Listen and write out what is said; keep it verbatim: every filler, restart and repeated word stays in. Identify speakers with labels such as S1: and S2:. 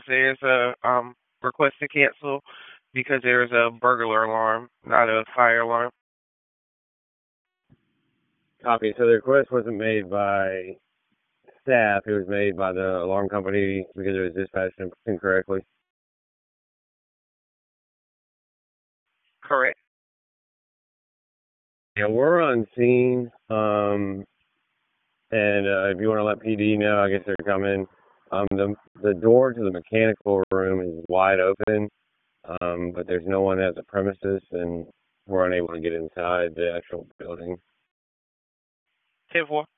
S1: there's a um request to cancel because there's a burglar alarm, not a fire alarm.
S2: Copy. So the request wasn't made by staff. It was made by the alarm company because it was dispatched incorrectly.
S1: Correct.
S2: Yeah, we're on scene. Um, and uh, if you want to let P D know, I guess they're coming. Um, the the door to the mechanical room is wide open, um, but there's no one at the premises, and we're unable to get inside the actual building.
S1: ten four.